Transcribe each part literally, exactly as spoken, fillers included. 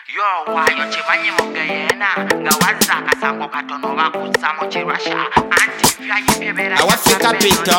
Yo wayo chimanyi mugeyena nga wazza akasango katono bakussa mu kirasha anti byayipebera awafika pito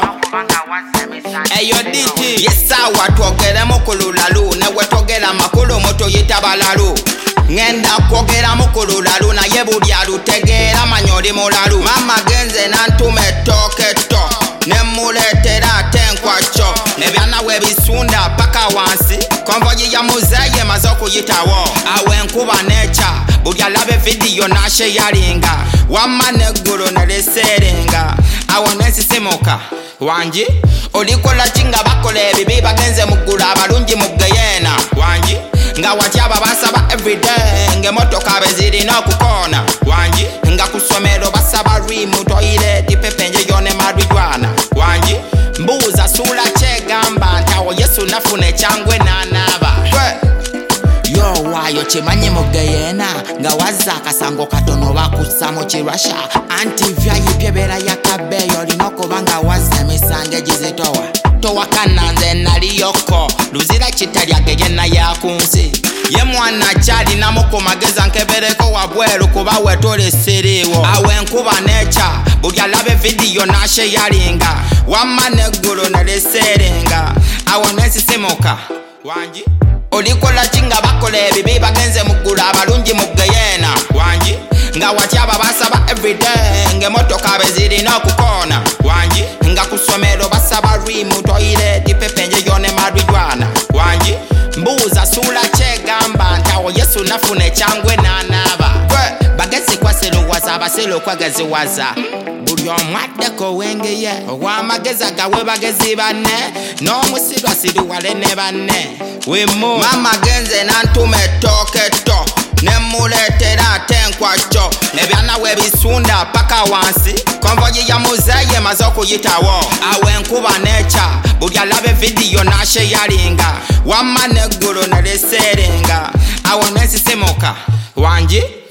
eyo diti yesawa twogere mukululalu ne wetogera makulu moto yitabalalu ngenda kwogera mukululalu naye buli alutegeera manyoli mulalu mama genze nantuma ettooke tto nemuleetera ate enkwaco nebyana webisunda paka wansi konvoyi ya muzeeyi emaze okuyitawo awo enkuba neca buli alabe vidiyo nasheyalinga wamma neggulu neliseeringa awo nesisimuka wanji olikola ki nga bakola ebibi bagenze muggulu abalungi mugeyena wanji nga watyaba basaba everyday ng'emmotoka bezirina okukoona wanji nga ku ssomero basaba rimu toyireti pepenje yone marijuana wanji mbuuza suula kyegamba nti awo yesu nafuna ekyangwe n'anaaba yo waayo kimanyi mugeyena nga wazza akasango katono bakussa mu kirasha anti vyayipye beera yakabeeyo olina okuba nga wazza emisango egizitowa towakana nze naliyoko luzira kitalyage yenna yakunsi ye mwana kyalinamu ku mageza nkebereko wabweru kuba wetuli siriiwo awo enkuba neca buli alabe vidiyo nasheyalinga wamma neggulu neliseeringa awo nesisimuka wanji olikola ki nga bakola ebibi bagenze muggulu abalungi mugeyena wanji nga watyaba basaba everyday ng'emmotoka bezirina okukoona wanji nga ku ssomero basaba rimu toyireti pepenje yone marijuana wanji mbuuza suula kyegamba nti awo yesu nafuna ekyangwe n'anaaba bagezi kwasiruwaza abasiru okwegeziwaza buli omu addeko wengeye ow'amagezi agawe bagezi banne n'omusiru asiruwale ne banne wemu mama genze nantuma ettooke tto nemuleetera ate enkwaco nebyana webisunda paka wansi konvoyi ya muzeeyi emaze okuyitawo awo enkuba neca buli alabe vidiyo nasheyalinga wamma neggulu neliseeringa awo nesisimuka wanji